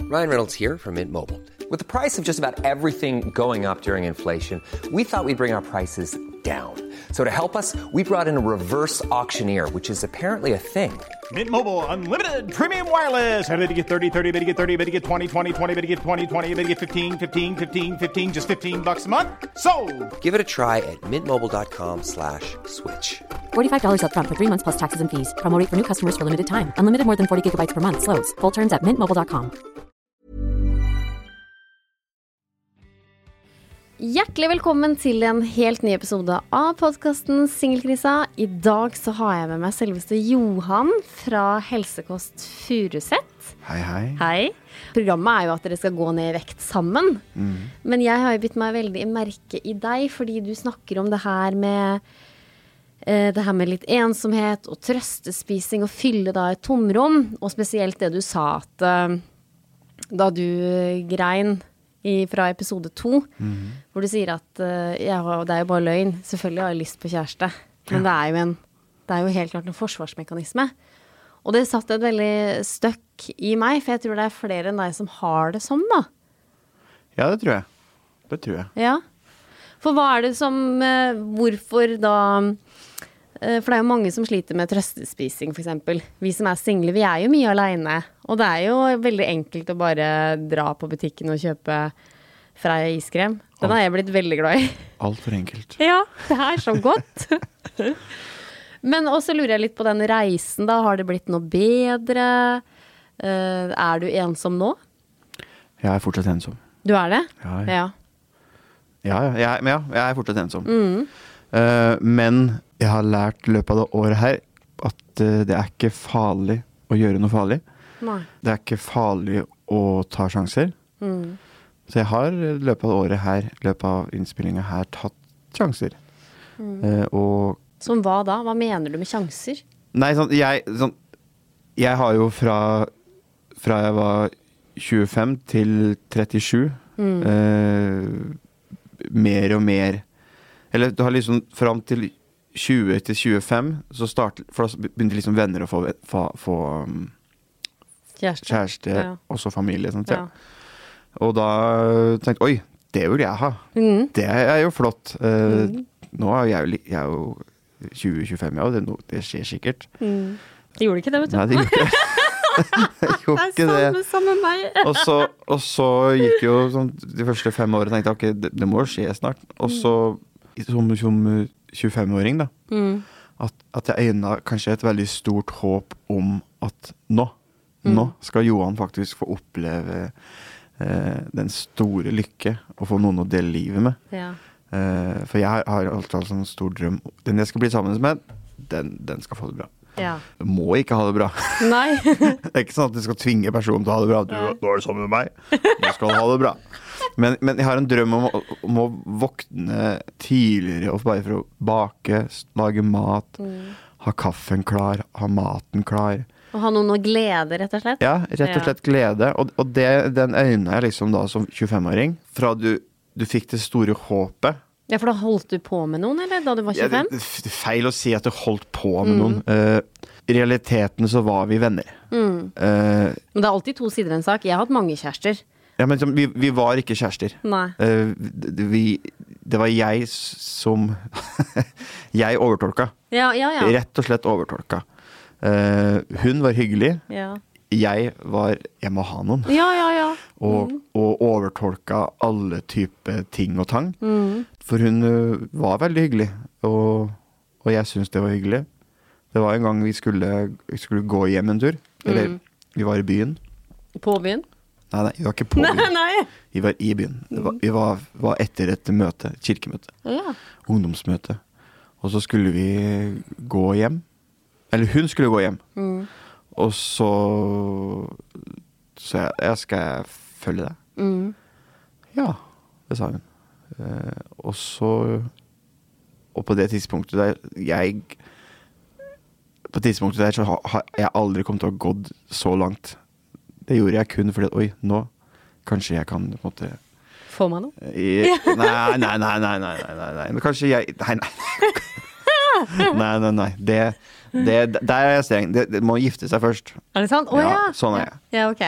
Ryan Reynolds here from Mint Mobile. With the price of just about everything going up during inflation, we thought we'd bring our prices down. So to help us, we brought in a reverse auctioneer, which is apparently a thing. Mint Mobile Unlimited Premium Wireless. How to get 30, 30, bit to get 30, bit to get 20, 20, 20, bit to get 20, 20, bit to get 15, 15, 15, 15, just $15 a month? Sold! Give it a try at mintmobile.com/switch. $45 up front for 3 months plus taxes and fees. Promo rate for new customers for limited time. Unlimited more than 40 gigabytes per month. Slows full terms at mintmobile.com. Hjertelig velkommen til en helt ny episode av podcasten Singelkrisa. I dag så har jeg med meg selveste Johan fra Helsekost Furuset. Hei, hei. Hei. Programmet jo at dere skal gå ned I vekt sammen. Men jeg har jo bitt meg veldig merke I deg, fordi du snakker om det her med litt ensomhet og trøstespising og fylle da et tomrom. Og spesielt det du sa at da du grein fra episode 2, hvor du sier at det jo bare løgn. Selvfølgelig har jeg lyst på kjæreste, men det jo helt klart en forsvarsmekanisme. Og det satt et veldig støkk I meg, for jeg tror det flere enn deg som har det sånn da. Ja, det tror jeg. Det tror jeg. Ja. For hva det som, hvorfor da, for det jo mange som sliter med trøstespising for eksempel. Vi som single, vi jo mye alene, og det jo veldig enkelt å bare dra på butikken og kjøpe Freia iskrem. Den har jeg blitt veldig glad I. Alt for enkelt. Ja, det så godt. Men også lurer jeg litt på den reisen da. Har det blitt noe bedre? Du ensom nå? Jeg fortsatt ensom. Du det? Ja. Jeg fortsatt ensom. Men jeg har lært I løpet av det året her at det ikke farlig å gjøre noe farlig. Nei. Det ikke farlig å ta sjanser. Så jeg har I løpet av året her, I løpet av innspillingen her, tatt sjanser. Og som hva da? Hva mener du med sjanser? Nei, jeg har jo fra jeg var 25 til 37 mer og mer, eller du har liksom fram til 20 til 25 så for da begynte liksom venner å få kjæreste og så familie sånt, ja. Og da tenkte jeg, oi, det vil jeg ha. Det jo flott. Nå jeg jo 20-25, ja, det skjer sikkert. Det gjorde ikke det, vet du. Nei, det gjorde ikke det. Samme meg. og så gikk jo sånn, de første 5 årene tenkte jeg, ok, det må skje snart. Og så som 25-åring da, at jeg øynet kanskje et veldig stort håp om at nå skal Johan faktisk få oppleve den store lykke og få noen å dele livet med. Ja. For jeg har alltid en stor drøm. Den jeg skal bli sammen med, den skal få det bra. Ja. Du må ikke ha det bra. Nei. Det ikke sånn at du skal tvinge personen til å ha det bra. Du det sammen med meg. Du skal ha det bra. Men jeg har en drøm om å våkne tidligere og bare for å bake, lage mat, ha kaffen klar, ha maten klar. Og ha noen å glede, rett og slett? Ja, rett og slett glede. Og den øynet jeg liksom da som 25-åring, fra du fikk det store håpet. Ja, for da holdt du på med noen, eller da du var 25? Ja, det feil å si at du holdt på med noen. I realiteten så var vi venner. Men det alltid 2 sider en sak. Jeg har hatt mange kjærester. Ja, men vi var ikke kjærester. Nei. Det var jeg som jeg overtolka. Ja. Rett og slett overtolka. Hun var hyggelig. Ja. Jeg må ha noen. Ja. Og overtolka alle typer ting og tang. For hun var veldig hyggelig. Og jeg synes det var hyggelig. Det var en gang vi skulle gå hjem en tur. Eller vi var I byen. På byen? Nei, vi var ikke på byen. Nei. Vi var I byen. Vi var etter et møte, kirkemøte. Ja. Ungdomsmøte. Og så skulle vi gå hjem. Eller hun skulle gå hjem. Og så jeg skal følge deg. Ja, det sa hun. Og så og på det tidspunktet der så har jeg aldri kommet til å ha gått så langt. Det gjorde jeg kun fordi oi, nå kanskje jeg kan på en måte få meg noe? Nei. Men kanskje jeg nei. Nei. Der er jeg streng. Det må gifte seg først. Er det sant? Sånn er jeg. Ja, ok.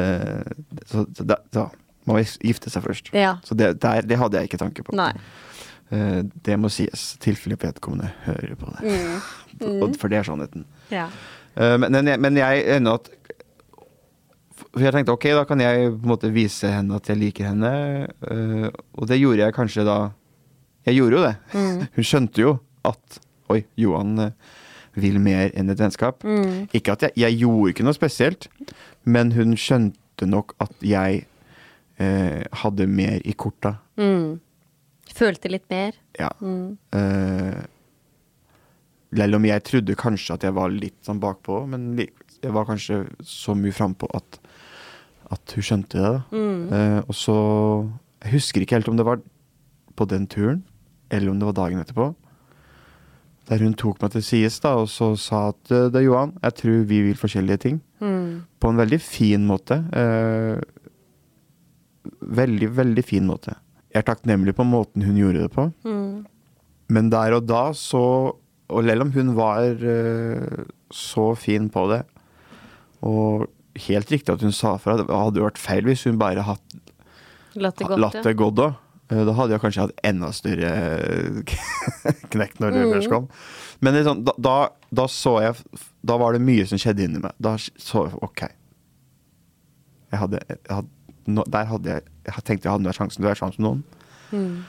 Så må gifte seg først. Ja. Så det hadde jeg ikke tanke på. Nei. Det må sies, tilfelle vedkommende hører på det. For det er sannheten. Ja. Men jeg ender at for jeg tenkte, ok, da kan jeg på en måte vise henne at jeg liker henne, og det gjorde jeg kanskje da. Jeg gjorde jo det. Hun skjønte jo at, oi, Johan vil mer enn et vennskap. Ikke at jeg gjorde ikke noe spesielt, men hun skjønte nok at jeg hadde mer i korta. Følte litt mer. Ja. Selv om jeg trodde kanskje at jeg var litt sånn bakpå, men jeg var kanskje så mye frempå at hun skjønte det da. Og så, jeg husker ikke helt om det var på den turen, eller om det var dagen etterpå, der hun tok meg til sides da, og så sa at det Johan, jeg tror vi vil forskjellige ting. På en veldig fin måte. Veldig, veldig fin måte. Jeg er takknemlig på måten hun gjorde det på. Men der og da så, og selv om hun var så fin på det, og helt riktig at hun sa fra, det hadde jo vært feil hvis hun bare latt det gå da. Da hadde jeg kanskje hatt enda større knekk når det først kom. Men det sånn, da så jeg, da var det mye som skjedde inni meg. Da så jeg, ok. Jeg tenkte jeg hadde noe sjansen til å være sammen med noen.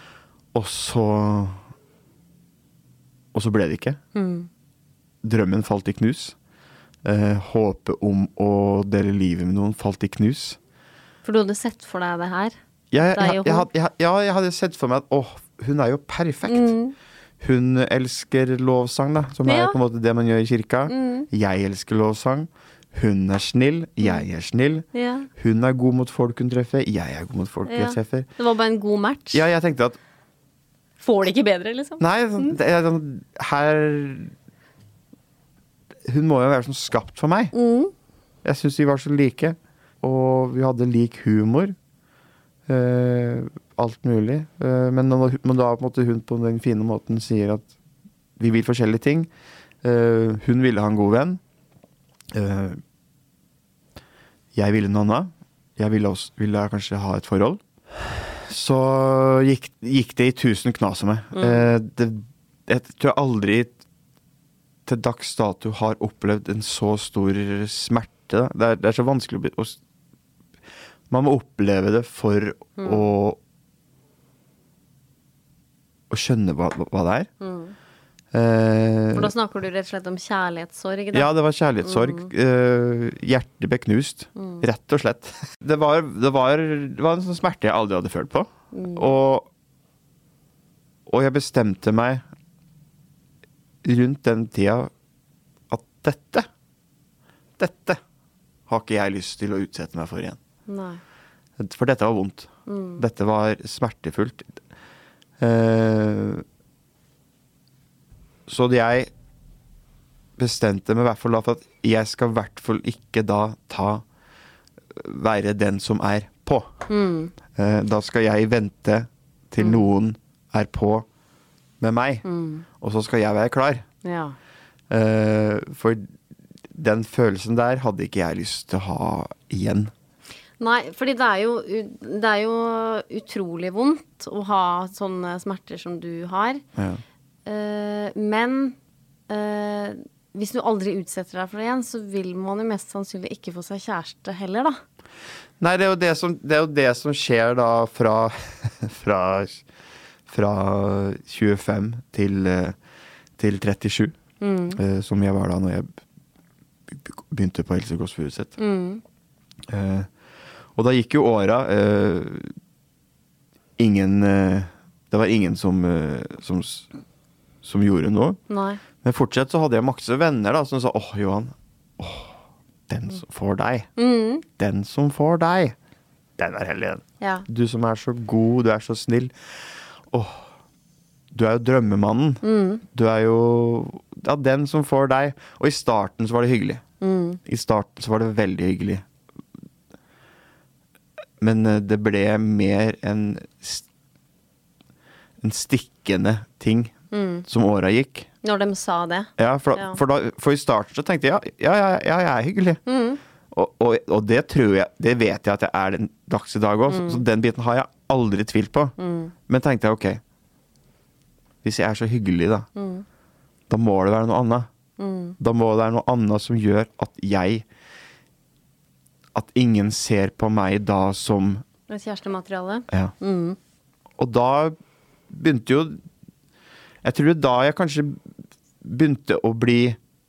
Og så ble det ikke. Drømmen falt i knus. Håpet om å dele livet med noen falt i knus. For du hadde sett for deg det her? Jeg hadde sett for meg at hun er jo perfekt. Hun elsker lovsang da, som er på en måte det man gjør i kirka. Jeg elsker lovsang. Hun er snill, jeg er snill. Hun er god mot folk hun treffer, jeg er god mot folk jeg treffer. Det var bare en god match. Ja, jeg tenkte at får det ikke bedre, liksom? Nei, her hun må jo være sånn skapt for meg. Jeg synes vi var så like, og vi hadde lik humor. Alt mulig. Men da på en måte hun på den fine måten sier at vi vil forskjellige ting. Hun ville ha en god venn. Jeg ville noe annet. Jeg ville kanskje ha et forhold. Så gikk det i 1000 knas med. Jeg tror jeg aldri til dags dato har opplevd en så stor smerte. Det er så vanskelig man må oppleve det for å skjønne hva det er. For da snakker du rett og slett om kjærlighetssorg? Ja, det var kjærlighetssorg. Hjertet ble knust, rett og slett. Det var en sånn smerte jeg aldri hadde følt på. Og jeg bestemte meg rundt den tida at dette har ikke jeg lyst til å utsette meg for igjen. Nei. For dette var vondt. Dette var smertefullt. Så jeg bestemte meg i hvert fall da for at jeg skal i hvert fall ikke da være den som er på. Da skal jeg vente til noen er på med meg, og så skal jeg være klar. Ja. For den følelsen der hadde ikke jeg lyst til å ha igjen. Nei, fordi det er jo utrolig vondt å ha sånne smerter som du har. Ja. Men hvis du aldri utsetter deg for det igjen, så vil man jo mest sannsynlig ikke få seg kjæreste heller, da. Nei, det er jo det som skjer da fra 25 til 37, som jeg var da når jeg begynte på Else Kåss Furuseth. Og da gikk jo åra, det var ingen som gjorde noe. Nei. Men fortsatt så hadde jeg masse venner da, som sa, Johan, den som får deg, den som får deg, den er hellig den. Ja. Du som er så god, du er så snill. Du er jo drømmemannen. Du er jo den som får deg. Og i starten så var det hyggelig. I starten så var det veldig hyggelig. Men det ble mer en stikkende ting som åra gikk. Når de sa det. Ja, for i starten så tenkte jeg, jeg er hyggelig. Og det tror jeg, det vet jeg at jeg er den dags i dag også, så den biten har jeg aldri tvilt på. Men tenkte jeg, ok, hvis jeg er så hyggelig da, da må det være noe annet. Da må det være noe annet som gjør at ingen ser på meg da som Et kjærestemateriale. Ja. Og da begynte jo, jeg tror da jeg kanskje begynte å bli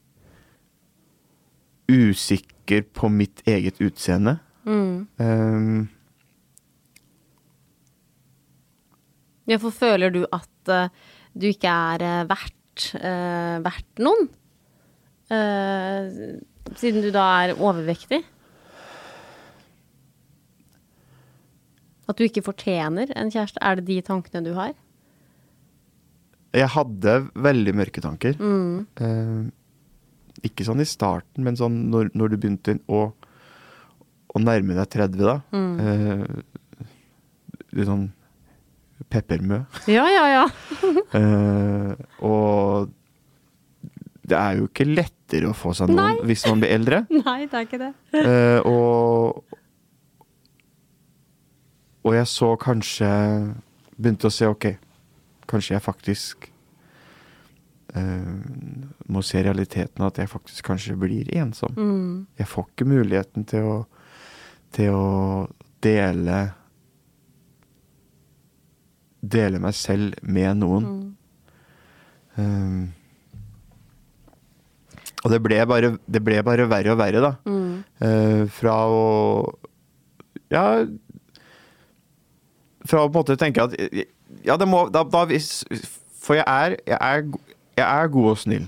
usikker på mitt eget utseende. Ja, for føler du at du ikke er verdt noen? Siden du da er overvektig? At du ikke fortjener en kjæreste? Er det de tankene du har? Jeg hadde veldig mørke tanker. Ikke sånn i starten, men sånn når du begynte å nærme deg 30 da. Litt sånn peppermø. Ja. Og det er jo ikke lettere å få seg noen hvis man blir eldre. Nei, det er ikke det. Og jeg så kanskje begynte å se, ok, kanskje jeg faktisk må se realiteten at jeg faktisk kanskje blir ensom. Jeg får ikke muligheten til å dele meg selv med noen. Og det ble bare verre og verre da. Fra å på en måte tenke at ja, det må da for jeg er god og snill.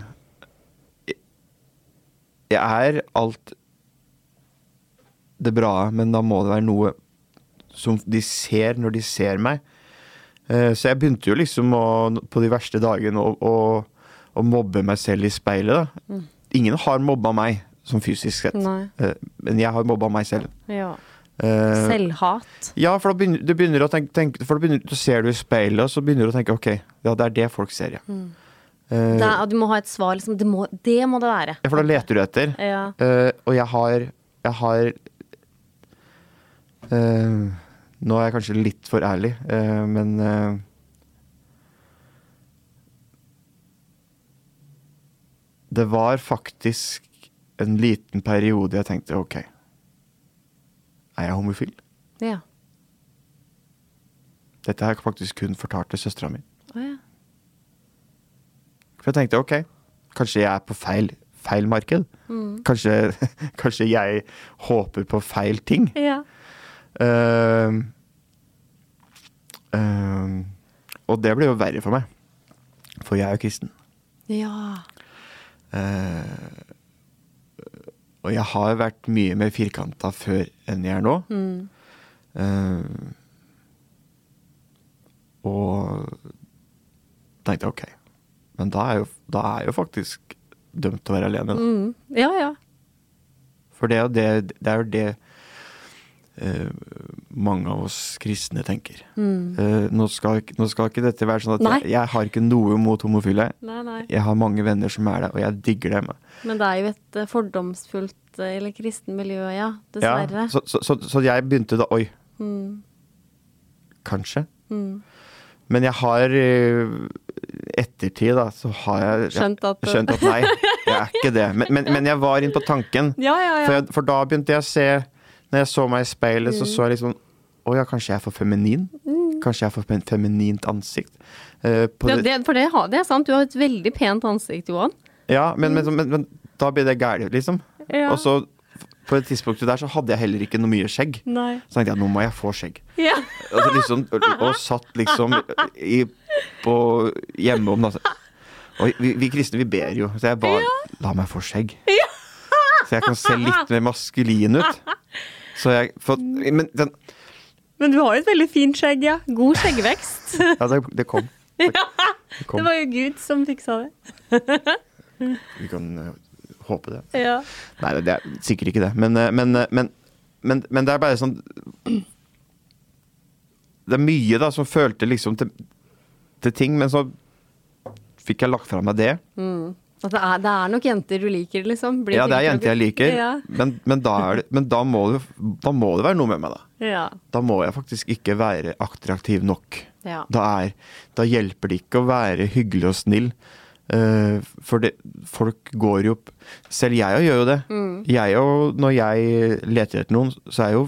Jeg er alt det bra, men da må det være noe som de ser når de ser meg. Så jeg begynte jo liksom på de verste dagene å mobbe meg selv i speilet da. Ingen har mobbet meg som fysisk sett. Men jeg har mobbet meg selv. Ja. Selvhat. Ja, for du begynner å tenke, for du ser du i speilet, og så begynner du å tenke, ok, ja, det er det folk ser, ja. Du må ha et svar, liksom, det må det være. Ja, for da leter du etter. Ja. Og jeg har nå er jeg kanskje litt for ærlig, men det var faktisk en liten periode jeg tenkte, ok, er jeg homofil? Ja. Dette har jeg faktisk kun fortalt til søstera mi. Ja. For jeg tenkte, ok, kanskje jeg er på feil marked. Kanskje jeg håper på feil ting. Ja. Og det ble jo verre for meg. For jeg er jo kristen. Ja. Og jeg har vært mye mer firkantet før enn jeg er nå. Og tenkte ok, men da er jeg jo faktisk dømt til å være alene da. Ja. For det er jo det mange av oss kristne tenker. Nå skal ikke dette være sånn at jeg har ikke noe mot homofile. Nei. Jeg har mange venner som er det, og jeg digger dem. Men det er jo et fordomsfullt eller kristen miljø, ja, dessverre. Ja, så jeg begynte da, kanskje. Men jeg har ettertid da, så har jeg skjønt at nei, jeg er ikke det. Men jeg var inn på tanken. Ja. For da begynte jeg å se, når jeg så meg i speilet, så jeg liksom, kanskje jeg er for feminin. Kanskje jeg er for feminint ansikt. Det er sant, du har et veldig pent ansikt, Johan. Ja, men da blir det gærlig, liksom. Ja. Og så på et tidspunkt der så hadde jeg heller ikke noe mye skjegg. Nei. Så tenkte jeg, nå må jeg få skjegg. Ja. Og satt liksom på hjemme om, og vi kristne, vi ber jo. Så jeg bare, la meg få skjegg. Ja. Så jeg kan se litt mer maskulin ut. Men du har jo et veldig fint skjegg, ja. God skjeggvekst. Ja, det kom. Det var jo Gud som fiksa det. Vi kan håpe det. Ja. Nei, det er sikkert ikke det. Men det er bare sånn, det er mye da som følte liksom til ting, men så fikk jeg lagt fra meg det. At det er nok jenter du liker, liksom. Ja, det er jenter jeg liker, Ja. men da må det være noe med meg da. Ja. Da må jeg faktisk ikke være attraktiv nok. Ja. Da hjelper det ikke å være hyggelig og snill. For folk går jo opp. Selv jeg gjør jo det. Når jeg leter etter noen, så er jo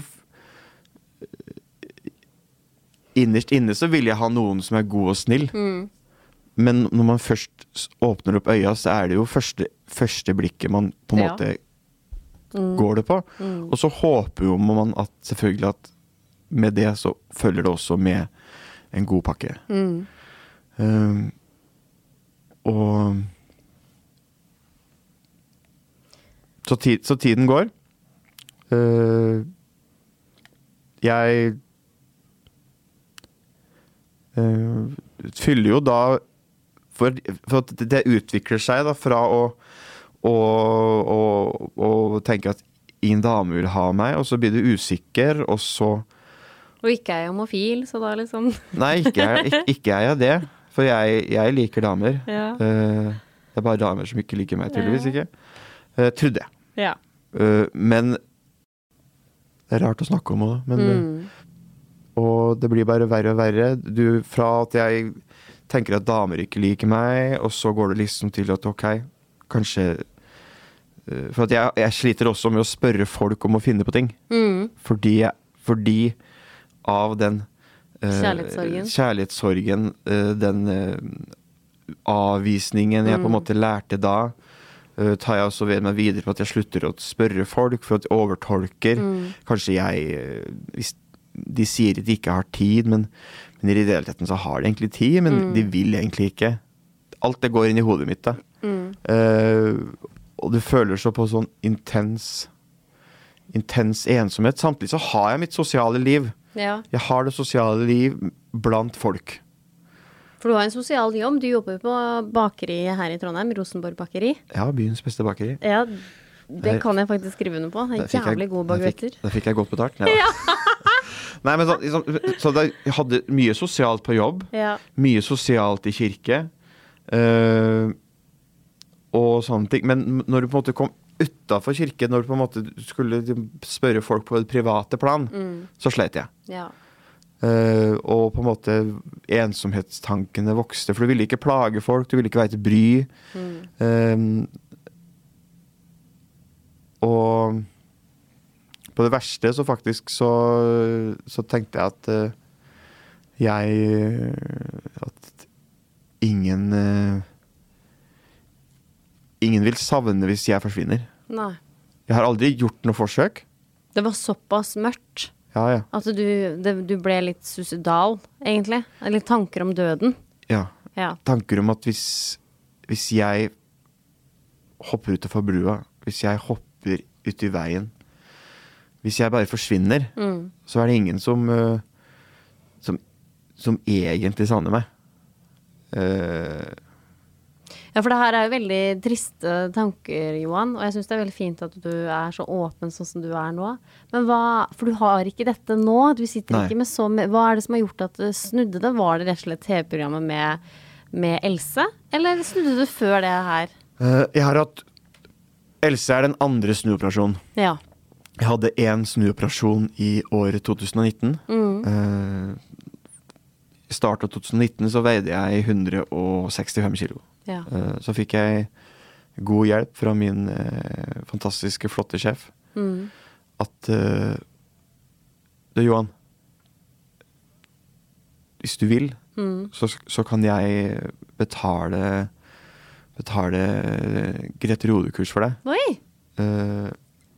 innerst inne så vil jeg ha noen som er god og snill. Men når man først åpner opp øya, så er det jo første blikket man på en måte går det på. Og så håper jo man at selvfølgelig at med det så følger det også med en god pakke. Og så tiden går. Jeg fyller jo da for at det utvikler seg da fra å tenke at ingen dame vil ha meg, og så blir du usikker, og så Og ikke er jeg homofil, så da liksom Nei, ikke er jeg det. For jeg liker damer. Ja. Det er bare damer som ikke liker meg, tydeligvis ikke. Trodde jeg. Ja. Men det er rart å snakke om det. Og det blir bare verre og verre. Fra at jeg tenker at damer ikke liker meg, og så går det liksom til at ok, kanskje for at jeg sliter også med å spørre folk om å finne på ting. Fordi av den kjærlighetssorgen, den avvisningen jeg på en måte lærte da, tar jeg også ved meg videre på at jeg slutter å spørre folk, for at jeg overtolker. Kanskje hvis de sier at de ikke har tid, men i realiteten så har de egentlig tid, men de vil egentlig ikke. Alt det går inn i hodet mitt da. Og du føler så på sånn intens ensomhet. Samtidig så har jeg mitt sosiale liv. Ja. Jeg har det sosiale liv blant folk. For du har en sosial jobb. Du jobber på bakeri her i Trondheim, Rosenborg bakeri. Ja, byens beste bakeri. Ja, det kan jeg faktisk skrive under på. Det er jævlig gode baguetter. Da fikk jeg godt betalt. Ja. Nei, men så jeg hadde mye sosialt på jobb. Ja. Mye sosialt i kirke. Og sånne ting. Men når du på en måte kom utenfor kirke, når du på en måte skulle spørre folk på et private plan, så slet jeg. Ja. Og på en måte ensomhetstankene vokste, for du ville ikke plage folk, du ville ikke være til bry. Og på det verste så faktisk så tenkte jeg at ingen vil savne hvis jeg forsvinner. Nei. Jeg har aldri gjort noe forsøk. Det var såpass mørkt. Ja. At du ble litt suicidal, egentlig. Eller tanker om døden. Ja. Tanker om at hvis jeg hopper utenfor brua, hvis jeg hopper ut i veien, hvis jeg bare forsvinner, så er det ingen som egentlig savner meg. Ja, for det her er jo veldig triste tanker, Johan, og jeg synes det er veldig fint at du er så åpen sånn som du er nå. Men for du har ikke dette nå, du sitter ikke med hva er det som har gjort at du snudde det? Var det rett og slett TV-programmet med Else, eller snudde du før det her? Jeg har hatt Else er den andre snuoperasjonen. Ja. Jeg hadde en snuoperasjon i året 2019. I start av 2019 så veide jeg 165 kilo. Ja. Så fikk jeg god hjelp fra min fantastiske, flotte sjef. At Johan, hvis du vil, så kan jeg betale Grete Rode-kurs for deg. Oi!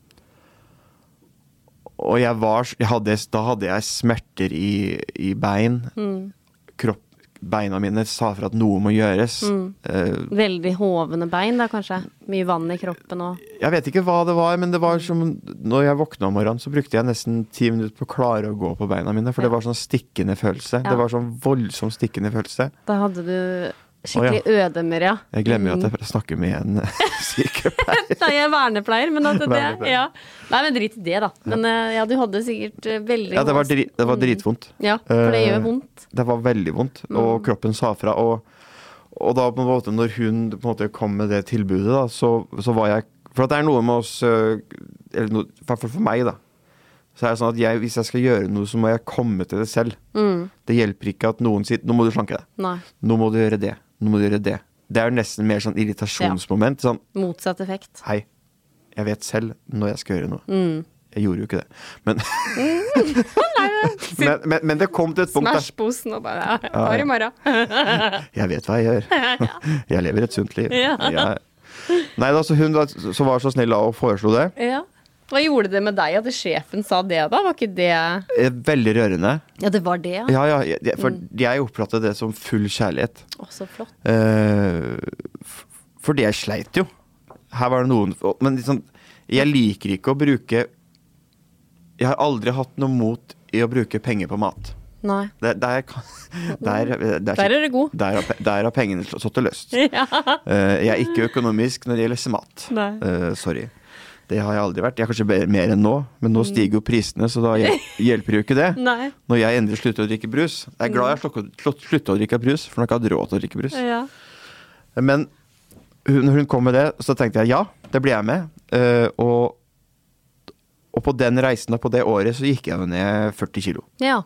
Og da hadde jeg smerter i bein. Beina mine sa for at noe må gjøres. Veldig hovne bein da, kanskje? Mye vann i kroppen og... Jeg vet ikke hva det var, men det var som... Når jeg våknet om morgenen, så brukte jeg nesten 10 minutter på å klare å gå på beina mine, for det var sånn stikkende følelse. Det var sånn voldsom stikkende følelse. Da hadde du... skikkelig ødemmer, ja. Jeg glemmer at jeg snakker med en sykepleier. Nei, jeg er vernepleier, men at det, ja. Nei, men drit i det da. Men ja, du hadde sikkert veldig... Ja, det var dritvondt. Ja, for det gjør vondt. Det var veldig vondt, og kroppen sa fra, Og da på en måte, når hun på en måte kom med det tilbudet, da, så var jeg... For at det noe med oss, eller noe, for meg da, så det sånn at hvis jeg skal gjøre noe, så må jeg komme til det selv. Det hjelper ikke at noen sier, nå må du slanke deg. Nei. Nå må du gjøre det. Nå må du gjøre det. Det jo nesten mer sånn irritasjonsmoment. Sånn, motsatt effekt. Hei, jeg vet selv når jeg skal gjøre noe. Jeg gjorde jo ikke det. Men det kom til et punkt. Smashposen og bare, i morgen. Jeg vet hva jeg gjør. Jeg lever et sunt liv. Nei da, så hun så var så snill og foreslo det. Ja. Hva gjorde det med deg at sjefen sa det da? Var ikke det... Veldig rørende. Ja, det var det, ja. Ja, for jeg oppfattet det som full kjærlighet. Så flott. Fordi jeg sleit jo. Her var det noen... Men liksom, jeg liker ikke å bruke... Jeg har aldri hatt noe mot i å bruke penger på mat. Nei. Der det god. Der har pengene slått og løst. Ja. Jeg ikke økonomisk når det gjelder mat. Sorry. Det har jeg aldri vært. Jeg er kanskje mer enn nå, men nå stiger jo prisene, så da hjelper jo ikke det. Nei. Når jeg endelig slutter å drikke brus. Jeg glad jeg sluttet å drikke brus, for jeg har ikke hatt råd til å drikke brus. Ja. Men når hun kom med det, så tenkte jeg, ja, det blir jeg med. Og på den reisen og på det året, så gikk jeg ned 40 kilo. Ja.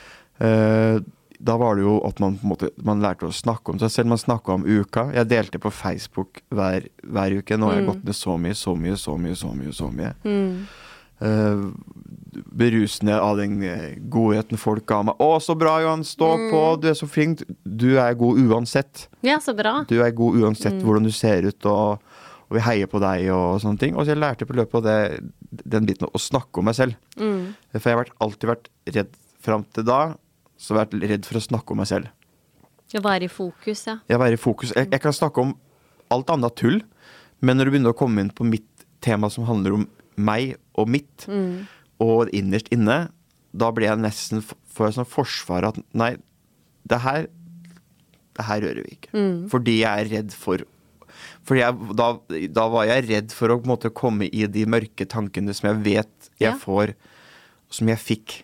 Da var det jo at man på en måte, man lærte å snakke om seg selv, man snakket om uka. Jeg delte på Facebook hver uke. Nå har jeg gått ned så mye. Berusende av den godheten folk ga meg. Å, så bra, Johan, stå på, du så flink. Du god uansett. Ja, så bra. Du god uansett hvordan du ser ut, og vi heier på deg og sånne ting. Og så jeg lærte på løpet av den biten å snakke om meg selv. For jeg har alltid vært redd frem til da, så har jeg vært redd for å snakke om meg selv. Ja, være i fokus, ja. Ja, være i fokus. Jeg kan snakke om alt annet tull, men når du begynner å komme inn på mitt tema som handler om meg og mitt, og innerst inne, da blir jeg nesten for et sånn forsvar at nei, det her rører vi ikke. Fordi jeg redd for... da var jeg redd for å på en måte komme i de mørke tankene som jeg vet jeg får, som jeg fikk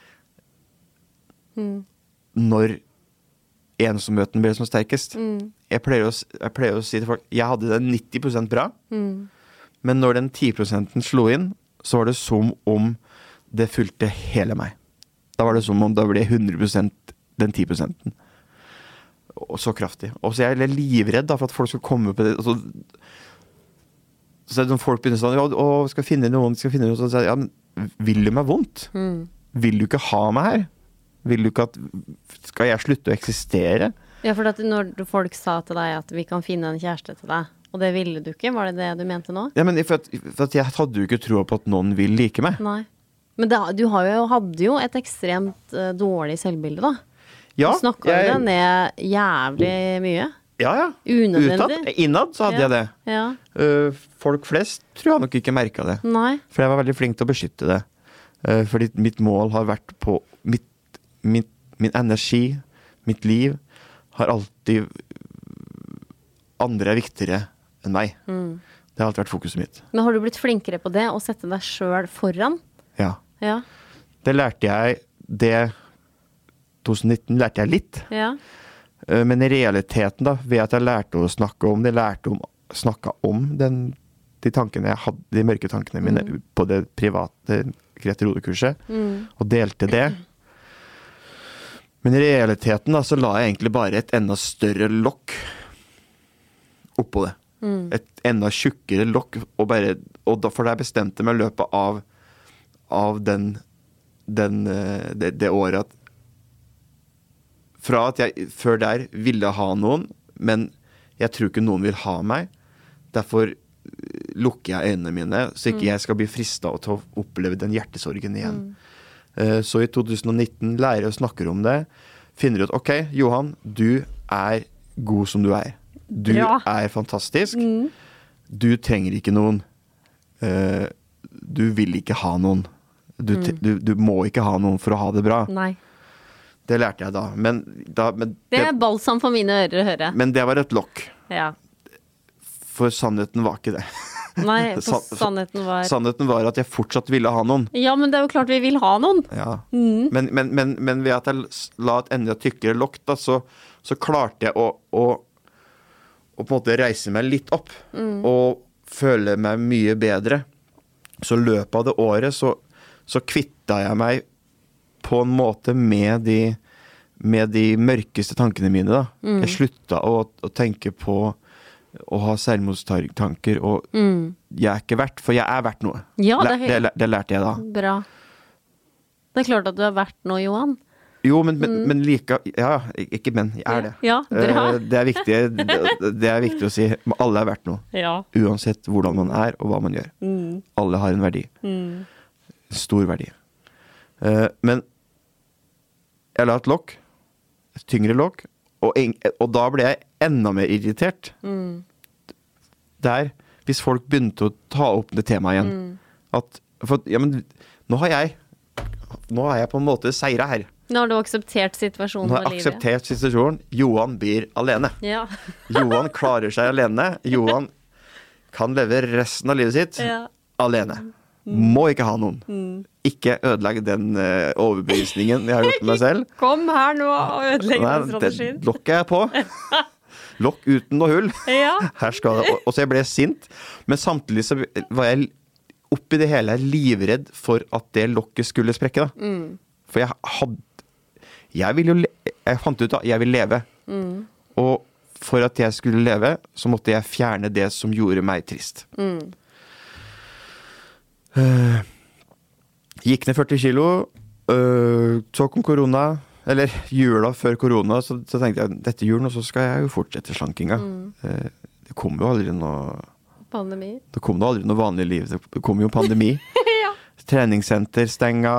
når ensomheten ble som sterkest. Jeg pleier å si til folk, jeg hadde det 90% bra, men når den 10% slo inn, så var det som om det fylte hele meg. Da var det som om det ble 100% den 10%. Og så kraftig. Og så jeg livredd da, for at folk skal komme på det. Så er det når folk begynner sånn, skal finne noen, så sier jeg, ja, men vil du meg vondt? Vil du ikke ha meg her? Vil du ikke at, skal jeg slutte å eksistere? Ja, for at når folk sa til deg at vi kan finne en kjæreste til deg, og det ville du ikke, var det det du mente nå? Ja, men for at jeg hadde jo ikke tro på at noen vil like meg. Nei. Men du hadde jo et ekstremt dårlig selvbilde da. Ja. Du snakket jo det ned jævlig mye. Ja. Unødvendig. Innad så hadde jeg det. Ja. Folk flest tror jeg nok ikke merket det. Nei. For jeg var veldig flink til å beskytte det. Fordi mitt mål har vært på min energi, mitt liv, har alltid andre viktigere enn meg. Det har alltid vært fokuset mitt. Men har du blitt flinkere på det, å sette deg selv foran? Ja. Det lærte jeg, 2019 lærte jeg litt. Ja. Men i realiteten da, ved at jeg lærte å snakke om det, snakke om de tankene jeg hadde, de mørke tankene mine på det private Grete Rode-kurset, og delte det. Men i realiteten da, så la jeg egentlig bare et enda større lokk oppå det. Et enda tjukkere lokk, og for det bestemte meg i løpet av det året at fra at jeg før der ville ha noen, men jeg tror ikke noen vil ha meg, derfor lukker jeg øynene mine, så ikke jeg skal bli fristet til å oppleve den hjertesorgen igjen. Så i 2019 lærer jeg å snakke om det, finner ut, ok, Johan, du er god som du er. Du er fantastisk. Du trenger ikke noen. Du vil ikke ha noen. Du må ikke ha noen for å ha det bra. Nei. Det lærte jeg da. Men det er balsam for mine ører å høre. Men det var et lokk. Ja. For sannheten var ikke det. Nei, sannheten var at jeg fortsatt ville ha noen. Ja, men det er jo klart vi vil ha noen. Ja. Men ved at jeg la et enda tykkere lokk da, så klarte jeg å på en måte reise meg litt opp og føle meg mye bedre. Så løpet av det året så kvittet jeg meg på en måte med de mørkeste tankene mine da. Jeg sluttet å tenke på å ha selvmordstanker, og jeg ikke verdt, for jeg verdt noe. Ja, det lærte jeg da. Bra. Det klart at du har vært noe, Johan. Jo, men like, ja, ikke men, jeg det. Ja, bra. Det er viktig å si. Alle verdt noe. Ja. Uansett hvordan man og hva man gjør. Alle har en verdi. Stor verdi. Men jeg la et lokk, et tyngre lokk, og da ble jeg enda mer irritert. Hvis folk begynte å ta opp det temaet igjen, ja, men nå har jeg på en måte seiret her. Nå har du akseptert situasjonen Nå har jeg akseptert situasjonen. Johan blir alene. Ja. Johan klarer seg alene. Johan kan leve resten av livet sitt alene. Må ikke ha noen. Ikke ødelegge den overbevisningen jeg har gjort med meg selv. Kom her nå og ødelegge den strategien. Lokket jeg på. Lokk uten noe hull. Ja. Her skal det. Og så jeg ble sint, men samtidig så var jeg oppi det hele livredd for at det lokket skulle sprekke da. For jeg fant ut at jeg vil leve. Og for at jeg skulle leve, så måtte jeg fjerne det som gjorde meg trist. Gikk ned 40 kilo, så kom korona, eller jula før korona, så tenkte jeg, dette julen, og så skal jeg jo fortsette slankinga. Det kommer jo aldri noe pandemi. Det kommer jo aldri noe vanlig liv. Det kommer jo pandemi. Ja. Treningssenter stenga,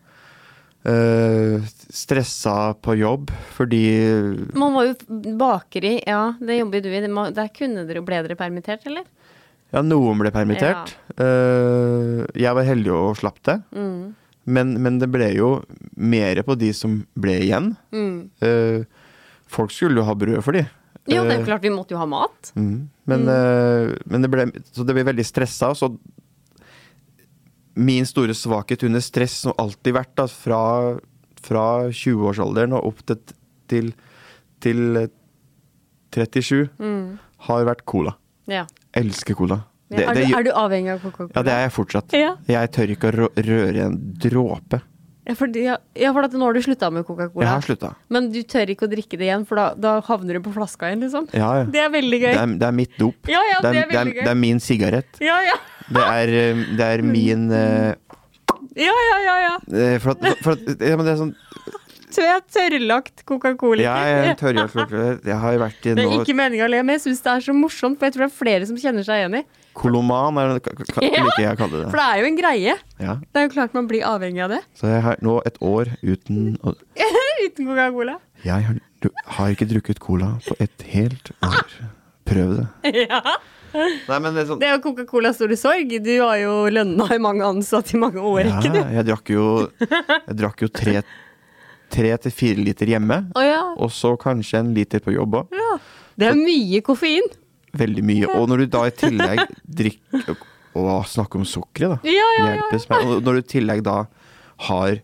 stressa på jobb, fordi man var jo bakeri, ja, det jobber du i. Der ble dere permittert, eller? Ja, noen ble permittert. Jeg var heldig å slapp det. Men det ble jo mer på de som ble igjen. Folk skulle jo ha brød for de. Ja, det er jo klart, vi måtte jo ha mat. Men det ble veldig stresset, så min store svakhet under stress som alltid vært da, fra 20-årsalderen og opp til 37 har vært cola. Ja. Elsker cola. Er du avhengig av Coca-Cola? Ja, det er jeg fortsatt. Ja. Jeg tør ikke å røre en dråpe. Ja, for nå har du sluttet med Coca-Cola. Jeg har sluttet. Men du tør ikke å drikke det igjen, for da havner du på flaska igjen, liksom. Ja. Det er veldig gøy. Det er mitt dop. Ja, det er veldig gøy. Det er min sigarett. Ja. Det er min Ja. For at men det er sånn Så jeg har tørrlagt Coca-Cola. Ja, jeg tørrlagt Coca-Cola. Jeg har vært i Det er ikke meningen å le, men jeg synes det er så morsomt, for jeg tror det er flere som kjenner seg igjen i. Koloman liker jeg å kalle det. For det er jo en greie. Ja. Det er jo klart man blir avhengig av det. Så jeg har nå et år uten Uten Coca-Cola. Jeg har ikke drukket cola på et helt år. Prøv det. Ja. Nei, men det er jo Coca-Cola store sorg. Du har jo lønna i mange ansatte i mange år, ikke du? Jeg drakk jo 3 til 4 liter hjemme, og så kanskje 1 liter på jobb også. Ja. Det er mye koffein. Veldig mye, og når du da i tillegg drikker, og snakker om sukkeret da, hjelpes meg, og når du i tillegg da har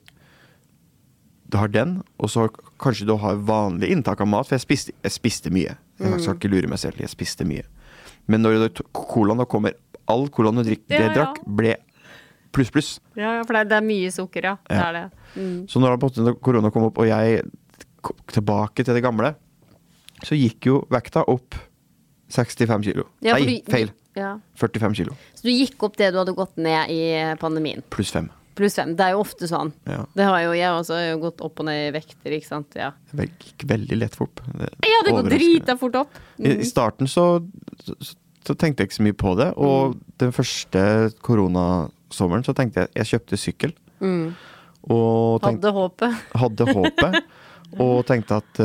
den, og så kanskje du har vanlig inntak av mat, for jeg spiste mye. Jeg skal ikke lure meg selv, jeg spiste mye. Men når colaen da kommer, all colaen du drakk ble pluss. Ja, for det er mye sukker, ja. Det er det. Så når korona kom opp, og jeg kom tilbake til det gamle, så gikk jo vekta opp 65 kilo. Ja, nei, feil. Ja. 45 kilo. Så du gikk opp det du hadde gått ned i pandemien? Pluss 5. Det er jo ofte sånn. Ja. Det har jo jeg også gått opp og ned i vekter, ikke sant? Ja. Det gikk veldig lett fort. Ja, det går drita fort opp. I starten så tenkte jeg ikke så mye på det, og den første koronasommeren så tenkte jeg kjøpte sykkel. Og hadde håpet. Og tenkte at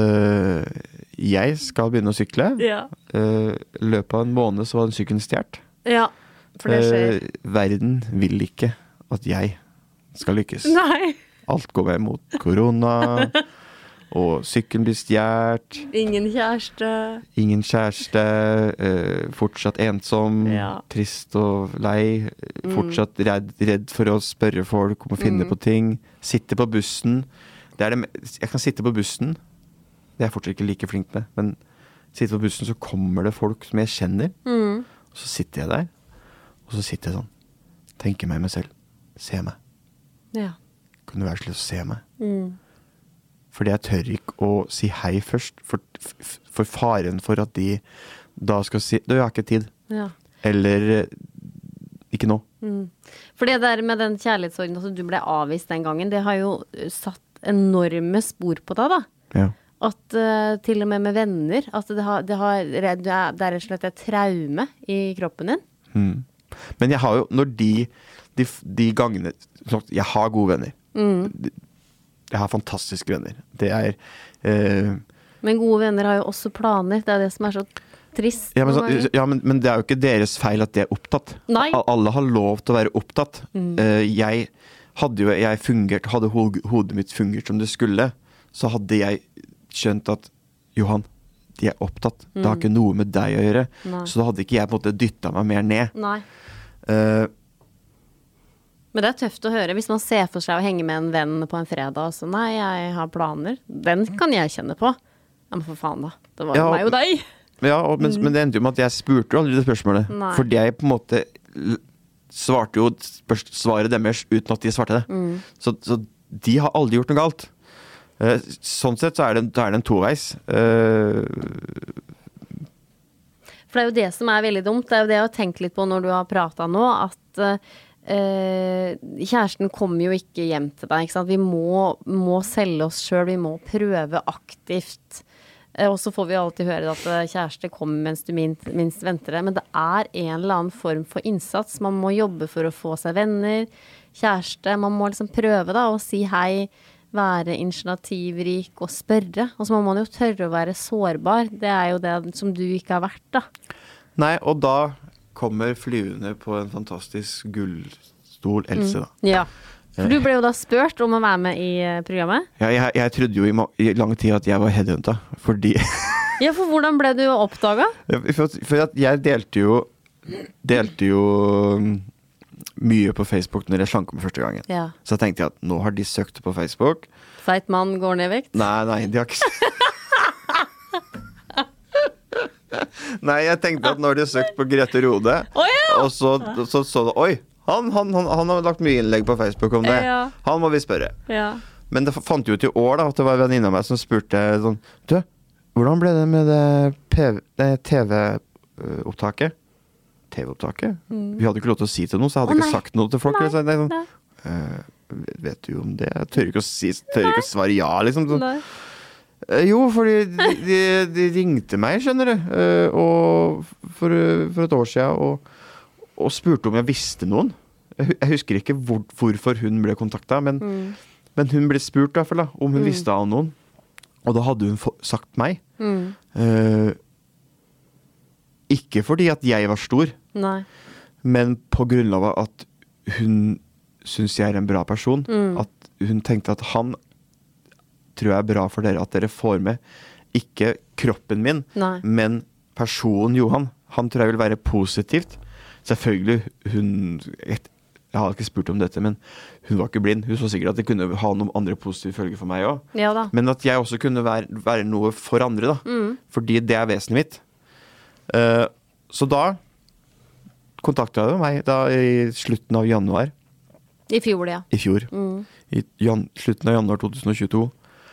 jeg skal begynne å sykle. Ja. Løpet av en måned så var den sykkelen stjert. Ja, for det skjer. Verden vil ikke at jeg skal lykkes. Nei. Alt går meg mot korona, og sykkelen blir stjert. Ingen kjæreste. Fortsatt ensom, trist og lei. Fortsatt redd for å spørre folk om å finne på ting. Sitte på bussen. Jeg kan sitte på bussen. Det er jeg fortsatt ikke like flink med, men sitter på bussen, så kommer det folk som jeg kjenner. Og så sitter jeg der, og så sitter jeg sånn. Tenker meg selv. Se meg. Ja. Kan du være slik å se meg? Fordi jeg tør ikke å si hei først, for faren for at de da skal si, du har ikke tid. Ja. Eller ikke nå. For det der med den kjærlighetssorgen, at du ble avvist den gangen, det har jo satt enorme spor på deg da. Ja. At til og med venner, at det er rett og slett et traume i kroppen din. Men jeg har jo, når de gangene, jeg har gode venner. Jeg har fantastiske venner. Det er... Men gode venner har jo også planer, det er det som er så trist. Ja, men det er jo ikke deres feil at de er opptatt. Nei. Alle har lov til å være opptatt. Jeg hadde hodet mitt fungert som det skulle, så hadde jeg skjønt at Johan, de er opptatt. Det har ikke noe med deg å gjøre. Nei. Så da hadde ikke jeg på en måte dyttet meg mer ned. Nei. Men det er tøft å høre hvis man ser for seg å henge med en venn på en fredag og så, nei, jeg har planer. Den kan jeg kjenne på. Ja, men for faen da. Det var meg og deg. Ja, men det endte jo med at jeg spurte jo aldri det spørsmålet. Nei. Fordi jeg på en måte svarte jo svaret deres uten at de svarte det. Så de har aldri gjort noe galt. Sånn sett så er det en toveis. For det er jo det som er veldig dumt. Det er jo det jeg har tenkt litt på når du har pratet nå, at kjæresten kommer jo ikke hjem til deg, ikke sant? Vi må selge oss selv, vi må prøve aktivt. Og så får vi alltid høre at kjæreste kommer mens du minst venter det. Men det er en eller annen form for innsats. Man må jobbe for å få seg venner, kjæreste. Man må liksom prøve da å si hei, være initiativrik og spørre. Og så må man jo tørre å være sårbar. Det er jo det som du ikke har vært da. Nei, og da kommer flyvende på en fantastisk gullstol Else da. Ja. For du ble jo da spurt om å være med i programmet. Ja, jeg trodde jo i lang tid at jeg var headhunta, fordi... Ja, for hvordan ble du oppdaget? For at jeg delte jo mye på Facebook når jeg slanket meg første gangen. Ja. Så tenkte jeg at nå har de søkt på Facebook. Feit mann går ned i vekt? Nei, de har ikke... Nei, jeg tenkte at når de søkt på Grete Rode, og så det, oi, han har lagt mye innlegg på Facebook om det. Ja. Han må vi spørre. Ja. Men det fant jo ut i år da, at det var en venninne av meg som spurte sånn, du, hvordan ble det med det TV-opptaket? TV-opptaket? Vi hadde ikke lov til å si til noen, så jeg hadde ikke sagt noe til folk. Nei. Sånn, vet du jo om det? Jeg tør ikke å svare ja, liksom. Sånn. Jo, fordi de ringte meg, skjønner du, og for et år siden, og spurte om jeg visste noen. Jeg husker ikke hvorfor hun ble kontaktet, men hun ble spurt i hvert fall da, om hun visste av noen. Og da hadde hun sagt meg. Ikke fordi at jeg var stor, nei, men på grunn av at hun synes jeg er en bra person. At hun tenkte at han tror jeg er bra for dere, at dere får med ikke kroppen min, nei, men personen Johan. Han tror jeg vil være positivt. Selvfølgelig, jeg har ikke spurt om dette, men hun var ikke blind. Hun så sikkert at det kunne ha noen andre positive følger for meg også. Ja da. Men at jeg også kunne være noe for andre da. Fordi det er vesenet mitt. Så da kontaktet jeg meg da i slutten av januar. I fjor, ja. I fjor. I slutten av januar 2022.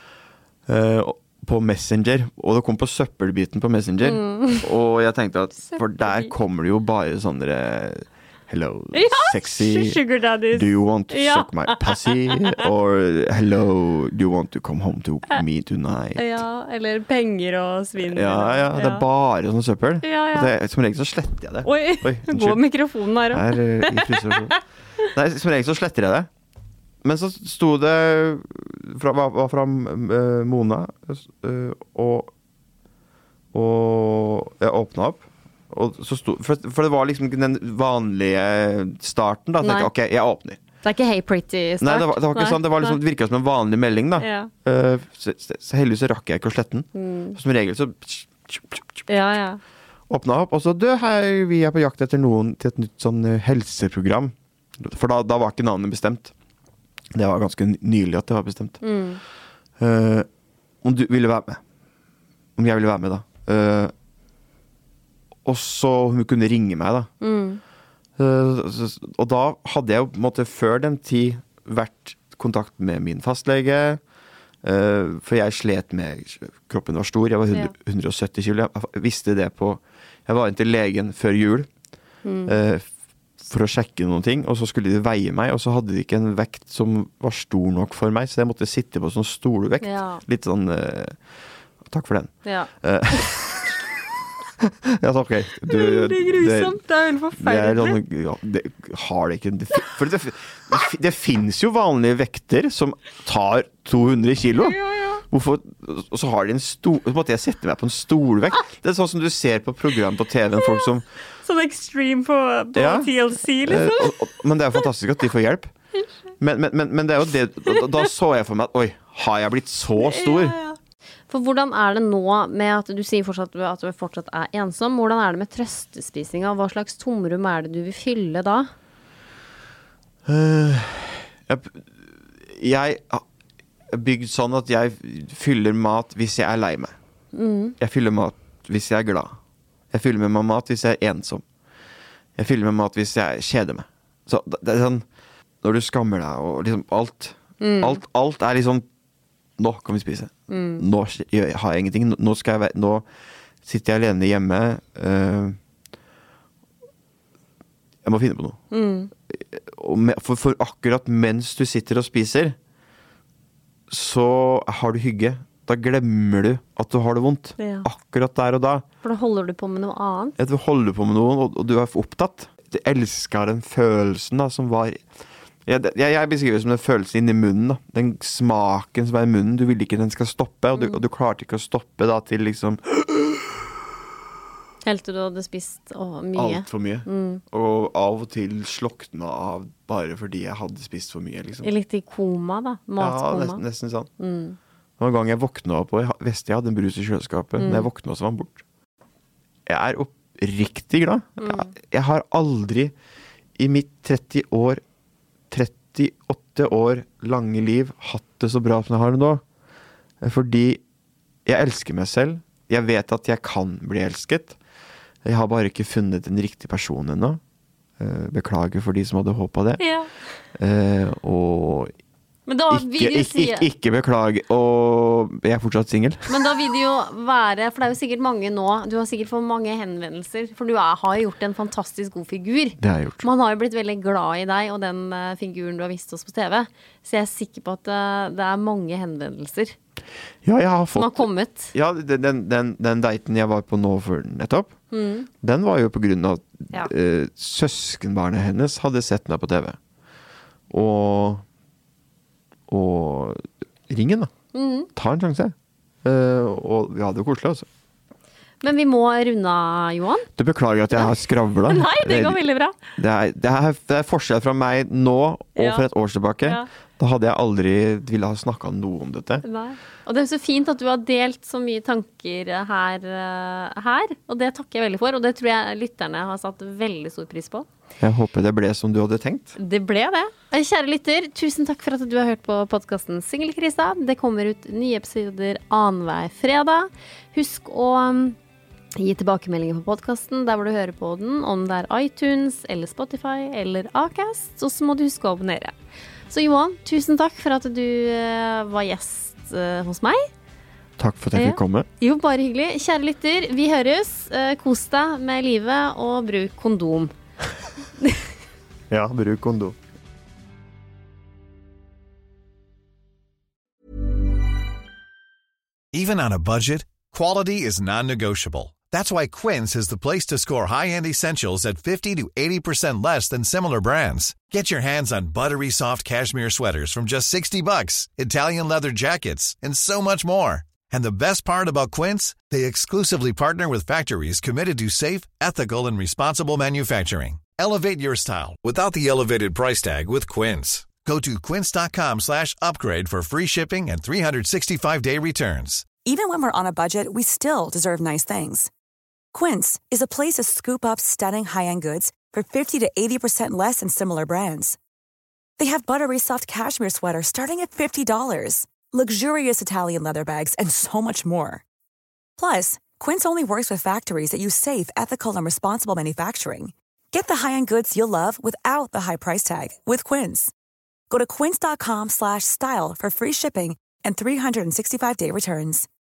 På Messenger, og det kom på søppelbiten på Messenger, og jeg tenkte at, for der kommer det jo bare sånne hello, sexy, sugar daddies, do you want to suck my pussy, or hello, do you want to come home to me tonight? Ja, eller penger og svinn. Ja, det er bare sånne søppel. Som regel så sletter jeg det. Oi, gå mikrofonen her. Nei, som regel så sletter jeg det. Men så sto det fra Mona, og jeg åpnet opp, og så for det var liksom den vanlige starten da, så tenkte jeg, ok, jeg åpner. Det er ikke hey pretty start? Nei, det var ikke sånn, det var liksom, det virket som en vanlig melding da. Ja. Så heldigvis så rakk jeg ikke å slette den. Som regel så åpnet opp, og så, hei, vi er på jakt etter noen til et nytt sånn helseprogram. For da var ikke navnet bestemt. Det var ganske nylig at det var bestemt. Om du ville være med. Om jeg ville være med da. Og så hun kunne ringe meg da. Og da hadde jeg jo på en måte før den tid vært kontakt med min fastlege, for jeg slet med, kroppen var stor, jeg var 170 kilo, jeg visste det jeg var inn til legen før jul, for å sjekke noen ting, og så skulle de veie meg, og så hadde de ikke en vekt som var stor nok for meg, så jeg måtte sitte på sånn stolvekt, litt sånn, takk for den. Ja, ok. Det er grusomt, det er veldig forferdelig. Det har det ikke. For det finnes jo vanlige vekter som tar 200 kilo. Hvorfor? Og så har de så måtte jeg sette meg på en stolvekt. Det er sånn som du ser på program på TV, folk som... Sånn extreme på TLC, liksom. Men det er jo fantastisk at de får hjelp. Men det er jo det, da så jeg for meg at, oi, har jeg blitt så stor? For hvordan er det nå med at du sier fortsatt at du fortsatt er ensom? Hvordan er det med trøstespisninga? Hva slags tomrom er det du vil fylle da? Jeg er bygd sånn at jeg fyller mat hvis jeg er lei meg. Jeg fyller mat hvis jeg er glad. Jeg fyller med mat hvis jeg er ensom. Jeg fyller med mat hvis jeg kjeder meg. Så det er sånn, når du skammer deg og liksom alt er liksom, nå kan vi spise. Nå har jeg ingenting. Nå sitter jeg alene hjemme. Jeg må finne på noe. For akkurat mens du sitter og spiser, så har du hygge. Da glemmer du at du har det vondt. Akkurat der og da. For da holder du på med noe annet. Ja, du holder på med noe, og du er opptatt. Du elsker den følelsen da, som var... Jeg beskriver det som den følelsen inni munnen da. Den smaken som er i munnen. Du vil ikke den skal stoppe, og du klarte ikke å stoppe da til liksom... Helt til du hadde spist mye. Alt for mye. Og av og til slokna av bare fordi jeg hadde spist for mye liksom. Litt i koma da, matkoma. Ja, nesten sånn. Det var en gang jeg våkna opp og visste jeg hadde en brus i kjøleskapet. Når jeg våkna så var den bort. Jeg er oppriktig glad. Jeg har aldri i mitt 38 år lange liv hatt det så bra som jeg har det nå. Fordi jeg elsker meg selv. Jeg vet at jeg kan bli elsket. Jeg har bare ikke funnet den riktige personen ennå. Beklager for de som hadde håpet det. Og men da vil du si... Ikke beklage, og jeg er fortsatt single. Men da vil det jo være, for det er jo sikkert mange nå, du har sikkert fått mange henvendelser, for du har gjort en fantastisk god figur. Det har jeg gjort. Man har jo blitt veldig glad i deg og den figuren du har vist oss på TV, så jeg er sikker på at det er mange henvendelser. Ja, jeg har fått... Som har kommet. Ja, den daten jeg var på nå for nettopp, den var jo på grunn av at søskenbarnet hennes hadde sett meg på TV. Og ringen da. Ta en sjanse. Og vi hadde jo koselig også. Men vi må runde, Johan. Du beklager at jeg har skravlet. Nei, det går veldig bra. Det er forskjell fra meg nå og for et år tilbake. Da hadde jeg aldri ville ha snakket noe om dette. Nei. Og det er så fint at du har delt så mye tanker her. Og det takker jeg veldig for. Og det tror jeg lytterne har satt veldig stor pris på. Jeg håper det ble som du hadde tenkt. Det ble det. Kjære lytter, tusen takk for at du har hørt på podcasten Singelkrisa. Det kommer ut nye episoder annenhver fredag. Husk å gi tilbakemeldinger på podcasten der hvor du hører på den, om det er iTunes eller Spotify eller Acast, og så må du huske å abonnere. Så Johan, tusen takk for at du var gjest hos meg. Takk for at jeg fikk komme. Jo, bare hyggelig. Kjære lytter, vi høres. Kos deg med livet og bruk kondom. Ja, bruk kondom. Even on a budget, quality is non-negotiable. That's why Quince is the place to score high-end essentials at 50 to 80% less than similar brands. Get your hands on buttery soft cashmere sweaters from just $60, Italian leather jackets, and so much more. And the best part about Quince, they exclusively partner with factories committed to safe, ethical, and responsible manufacturing. Elevate your style without the elevated price tag with Quince. Go to quince.com/upgrade for free shipping and 365-day returns. Even when we're on a budget, we still deserve nice things. Quince is a place to scoop up stunning high-end goods for 50 to 80% less than similar brands. They have buttery soft cashmere sweaters starting at $50, luxurious Italian leather bags, and so much more. Plus, Quince only works with factories that use safe, ethical, and responsible manufacturing. Get the high-end goods you'll love without the high price tag with Quince. Go to quince.com/style for free shipping and 365-day returns.